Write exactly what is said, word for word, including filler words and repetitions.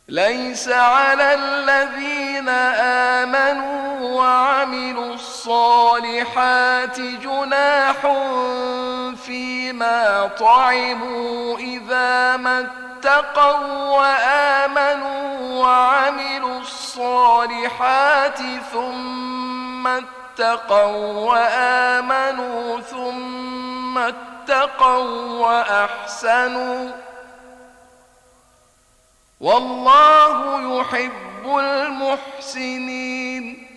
ليس على الذين آمنوا وعملوا الصالحات جناح فيما طعموا إذا ما اتقوا وآمنوا وعملوا الصالحات ثم اتقوا وآمنوا ثم اتقوا وأحسنوا والله يحب المحسنين.